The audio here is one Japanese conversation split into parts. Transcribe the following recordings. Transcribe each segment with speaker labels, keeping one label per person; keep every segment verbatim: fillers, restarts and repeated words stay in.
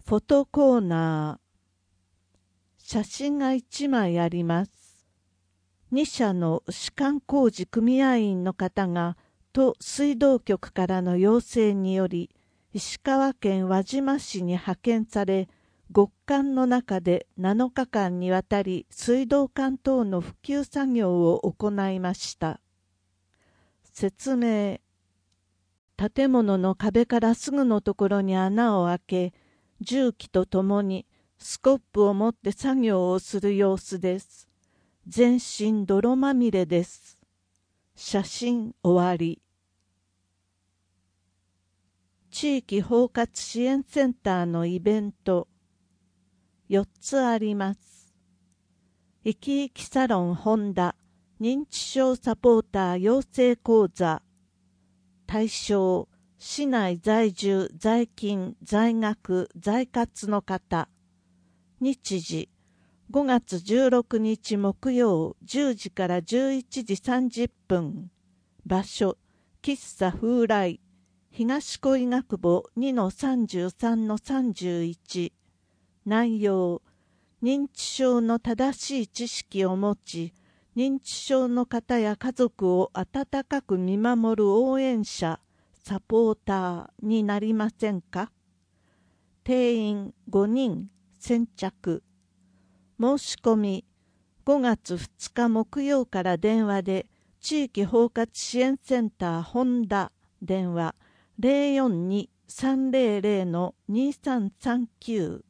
Speaker 1: フォトコーナー。写真がいちまいあります。に社の歯間工事組合員の方が都水道局からの要請により石川県輪島市に派遣され、極寒の中でなのかかんにわたり水道管等の復旧作業を行いました。説明。建物の壁からすぐのところに穴を開け、重機とともにスコップを持って作業をする様子です。全身泥まみれです。写真終わり。地域包括支援センターのイベントよっつあります。生き生きサロンホンダ認知症サポーター養成講座。対象市内在住在勤在学在活の方。日時ごがつじゅうろくにち木曜じゅうじからじゅういちじさんじゅっぷん。場所喫茶風来東小医学部 にのさんじゅうさんのさんじゅういち。内容認知症の正しい知識を持ち、認知症の方や家族を温かく見守る応援者、サポーターになりませんか？定員ごにん先着。申し込みごがつふつか木曜から電話で地域包括支援センターホンダ電話 ゼロよんに さんゼロゼロ のにさんさんきゅう。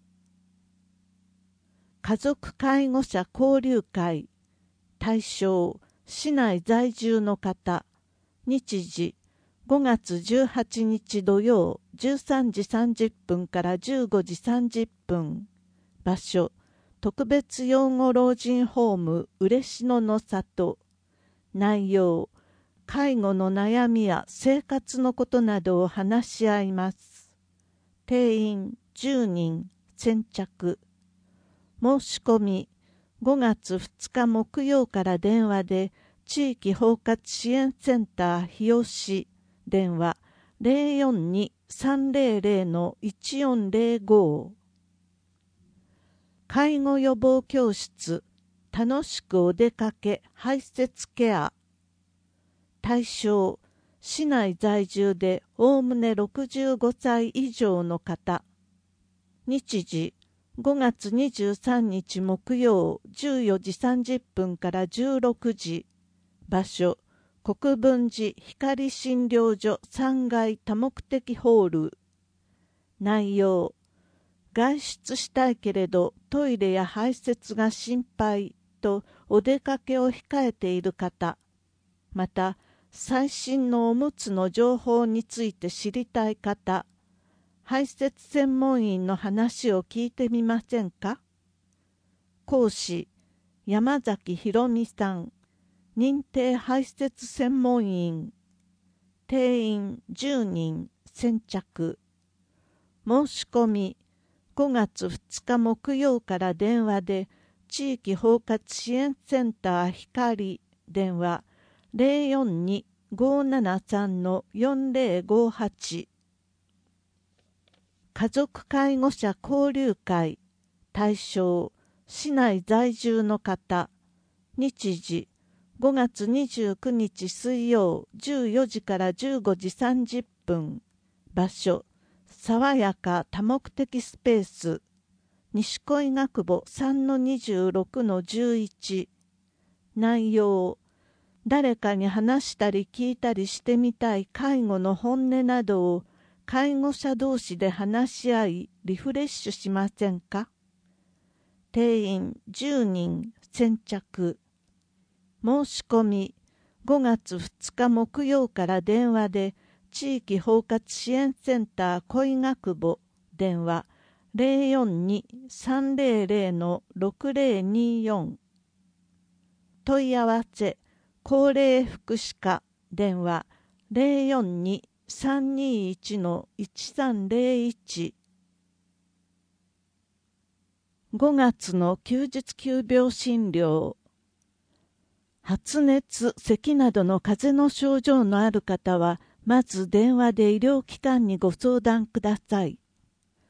Speaker 1: 家族介護者交流会。対象市内在住の方。日時ごがつじゅうはちにち土曜じゅうさんじさんじゅっぷんからじゅうごじさんじゅっぷん。場所特別養護老人ホーム嬉野の里。内容介護の悩みや生活のことなどを話し合います。定員じゅうにん先着。申し込みごがつふつか木曜から電話で地域包括支援センター日吉電話 ゼロよんに さんゼロゼロ のいちよんゼロご。介護予防教室楽しくお出かけ排泄ケア。対象市内在住でおおむねろくじゅうごさい以上の方。日時ごがつにじゅうさんにち木曜じゅうよじさんじゅっぷんからじゅうろくじ。場所国分寺光診療所さんがい多目的ホール。内容外出したいけれどトイレや排泄が心配とお出かけを控えている方、また最新のおむつの情報について知りたい方、排泄専門員の話を聞いてみませんか？講師山崎博美さん、認定排泄専門員。定員じゅうにん先着。申し込みごがつふつか木曜から電話で地域包括支援センター光電話 ゼロよんに ごーななさん のよんゼロごはち。家族介護者交流会。対象市内在住の方。日時ごがつにじゅうくにち水曜じゅうよじからじゅうごじさんじゅっぷん。場所爽やか多目的スペース西小医学部 さんのにじゅうろくのじゅういち。内容誰かに話したり聞いたりしてみたい介護の本音などを介護者同士で話し合いリフレッシュしませんか？定員じゅうにん先着。申し込みごがつふつか木曜から電話で地域包括支援センター小医学部電話 ゼロよんに さんゼロゼロ のろくゼロによん。問い合わせ高齢福祉課電話 ゼロよんに さんにいち のいちさんゼロいち。ごがつの休日急病診療。発熱、咳などの風邪の症状のある方はまず電話で医療機関にご相談ください。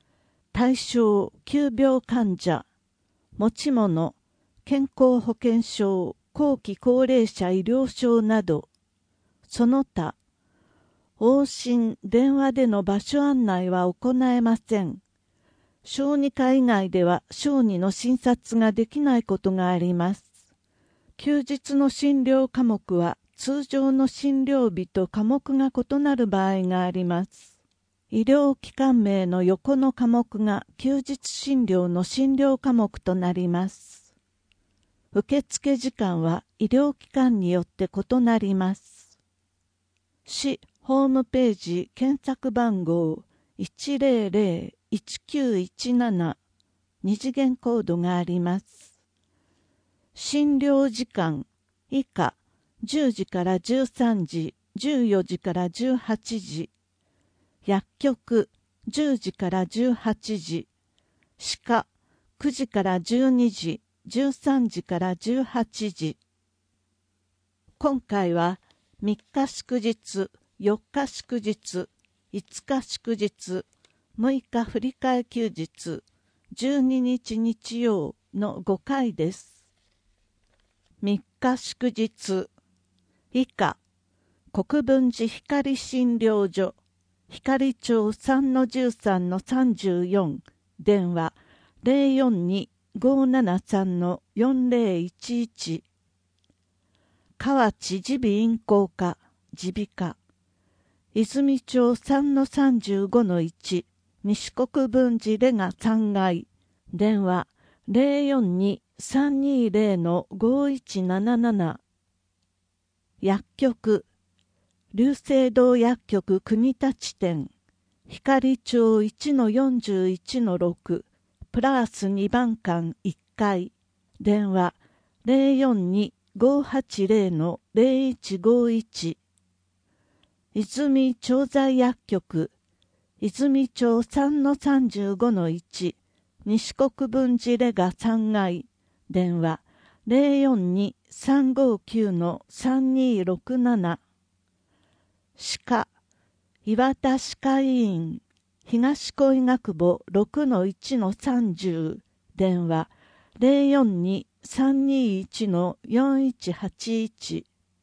Speaker 1: 対象急病患者、持ち物、健康保険証、後期高齢者医療証など、その他、往診、電話での場所案内は行えません。小児科以外では小児の診察ができないことがあります。休日の診療科目は通常の診療日と科目が異なる場合があります。医療機関名の横の科目が休日診療の診療科目となります。受付時間は医療機関によって異なります。市ホームページ検索番号 いちゼロゼロ いちきゅういちなな 二次元コードがあります。診療時間以下じゅうじからじゅうさんじ、じゅうよじからじゅうはちじ、薬局じゅうじからじゅうはちじ、歯科くじからじゅうにじ、じゅうさんじからじゅうはちじ。今回はみっか祝日、よっか祝日、いつか祝日、むいか振り替え休日、じゅうににち日曜のごかいです。みっか祝日以下、国分寺光診療所、光町 さんのじゅうさんのさんじゅうよん、電話 ゼロよんに ごーななさんのよんゼロいちいち。河内耳鼻咽喉科、耳鼻科、泉町 さんのさんじゅうごのいち、西国分寺レガさんがい、電話 ゼロよんに さんにゼロのごいちなななな。薬局、龍星堂薬局国立店、光町 いちのよんじゅういちのろく、プラスにばん館いっかい、電話 ゼロよんに ごーはちゼロのゼロいちごいち。泉調剤薬局、泉町 さんのさんじゅうごのいち、西国分寺レガさんがい、電話 ゼロよんに さんごきゅうのさんにろくなな。歯科、岩田歯科医院、東小医学部 ろくのいちのさんじゅう、電話 ゼロよんに さんにいちのよんいちはちいち。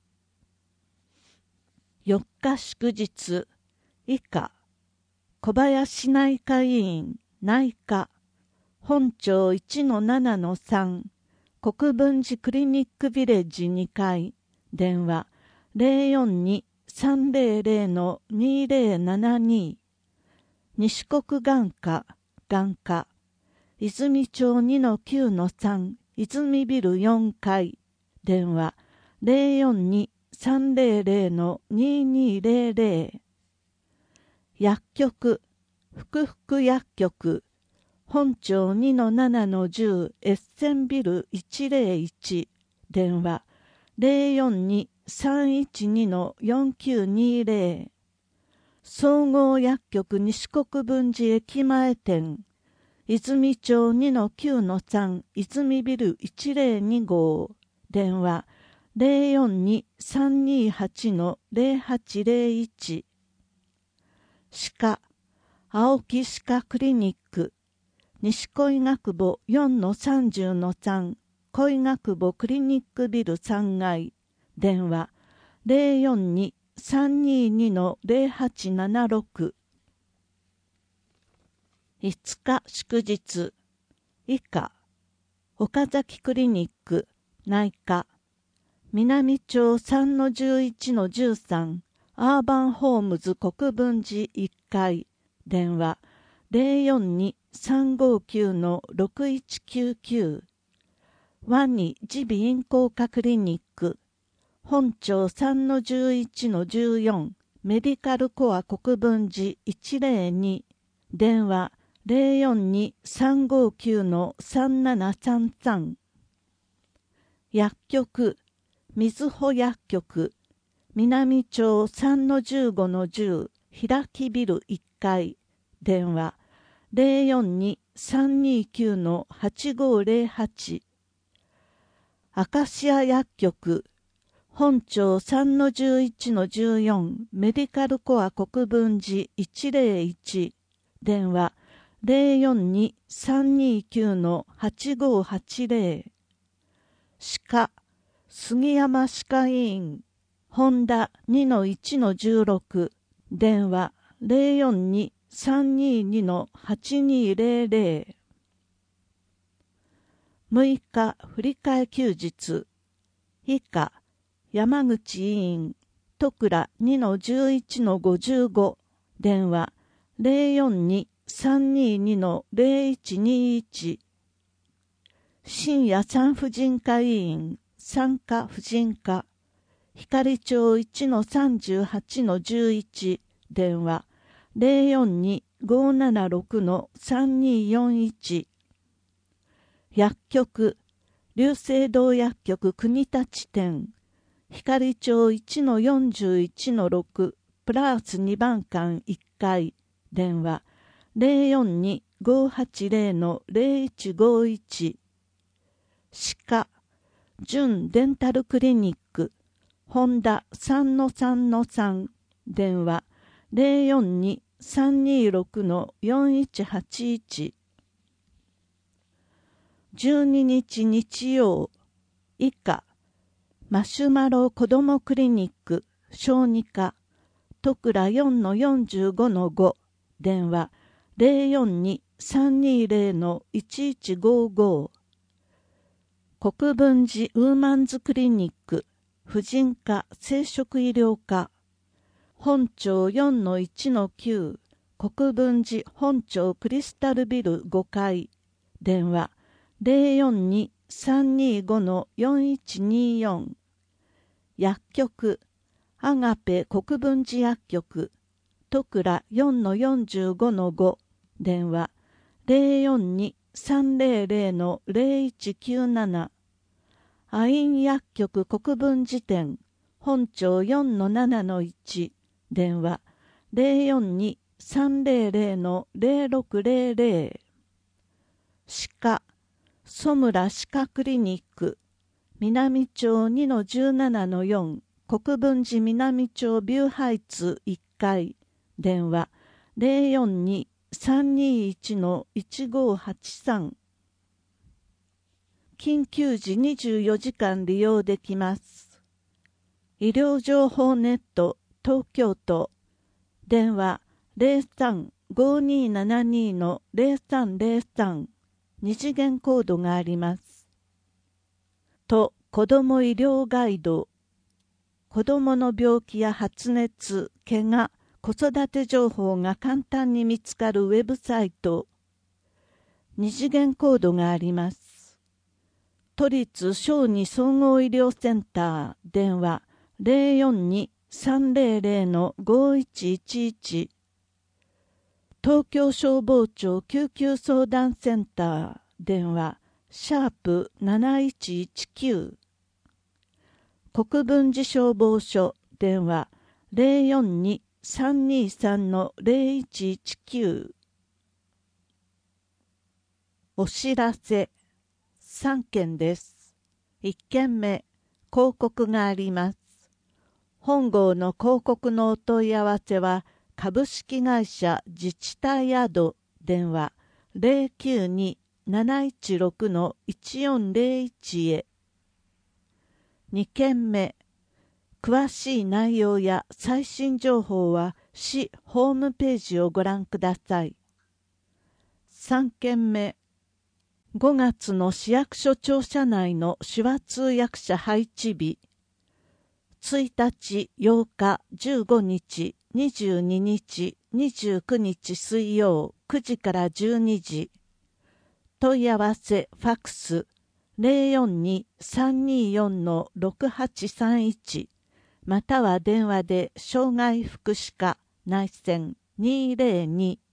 Speaker 1: よっか祝日以下、小林内科医院内科、本町 いちのななのさん、国分寺クリニックビレッジにかい、電話 ゼロよんに さんゼロゼロのにゼロななに。西国眼科、眼科、泉町 にのきゅうのさん、泉ビルよんかい、電話 ゼロよんに さんゼロゼロのににゼロゼロ。薬局、福福薬局、本町 にのななのじゅう、エッセンビルいちゼロいち、電話 ゼロよんに さんいちにのよんきゅうにゼロ。総合薬局西国分寺駅前店、泉町 にのきゅうのさん、泉ビルいちゼロにご、電話 ゼロよんに さんにはちのゼロはちゼロいち。歯科、青木歯科クリニック、西小医学部 よんのさんじゅうのさん、小医学部クリニックビルさんがい、電話 ゼロよんに さんににのゼロはちななろく。いつか祝日以下、岡崎クリニック内科、南町 さんのじゅういちのじゅうさん、アーバンホームズ国分寺いっかい、電話 ゼロよんに さんごきゅうのろくいちきゅうきゅう。ワニ耳鼻咽喉科クリニック、本町 さんのじゅういちのじゅうよん、メディカルコア国分寺いちゼロに、電話 ゼロよんに さんごきゅうのさんななさんさん。薬局、みずほ薬局、南町 さんのじゅうごのじゅう、開きビルいっかい、電話 ゼロよんに さんにきゅうのはちごゼロはち。アカシア薬局、本町 さんのじゅういちのじゅうよん、メディカルコア国分寺いちゼロいち、電話ゼロよんにさんにきゅうのはちごはちゼロ。歯科、杉山歯科医院、ホンダ にのいちのじゅうろく、電話ゼロよんにさんににのはちにゼロゼロ。むいか振り替え休日、以下、山口医院、戸倉 にのじゅういちのごじゅうご、電話ゼロよんにさんににのゼロいちにいち。深夜産婦人科医院、産科婦人科、光町 いちのさんじゅうはちのじゅういち、電話ゼロよんにごーななろくのさんにーよんいち。薬局、龍星堂薬局国立店、光町 いちのよんじゅういちのろく、プラースにばん館いっかい、電話ゼロよんにごーはちゼロのゼロいちごいち。歯科、純デンタルクリニック、ホンダ さんのさんのさん、電話ゼロよんにさんにろくのよんいちはちいち。じゅうににち日曜、以下、マシュマロ子どもクリニック、小児科、戸倉 よんのよんじゅうごのご、電話ゼロよんにさんにゼロのいちいちごご。国分寺ウーマンズクリニック、婦人科生殖医療科、本町 よんのいちのきゅう、国分寺本町クリスタルビルごかい、電話ゼロよんにさんにごのよんいちによん。薬局、アガペ国分寺薬局、戸倉 よんのよんじゅうごのご、電話ゼロよんにさんゼロゼロのゼロいちきゅうなな。アイン薬局国分寺店、本町 よんのななのいち、電話ゼロよんにさんゼロゼロのゼロろくゼロゼロ。歯科、曽村歯科クリニック、南町 にのじゅうななのよん、国分寺南町ビューハイツいっかい、電話ゼロよんにさんにいちのいちごはちさん。緊急時にじゅうよじかん利用できます。医療情報ネット東京都、電話ゼロさん ごーにーななにのゼロさんゼロさん、二次元コードがあります。都子ども医療ガイド、子どもの病気や発熱、怪我、子育て情報が簡単に見つかるウェブサイト。二次元コードがあります。都立小児総合医療センター、電話ゼロよんにさんゼロゼロのごいちいちいち。東京消防庁救急相談センター、電話シャープなないちいちきゅう。国分寺消防署、電話ゼロよんにさんにさんのゼロいちいちきゅう。お知らせさんけんです。いっけんめ、広告があります。本号の広告のお問い合わせは株式会社自治体宿、電話ゼロきゅうに なないちろくのいちよんゼロいち へ。にけんめ、詳しい内容や最新情報は市ホームページをご覧ください。さんけんめ、ごがつの市役所庁舎内の手話通訳者配置日、ついたち、ようか、じゅうごにち、にじゅうににち、にじゅうくにち水曜くじからじゅうにじ。問い合わせファックスゼロよんにさんによんのろくはちさんいち、または電話で障害福祉課内線にーぜろに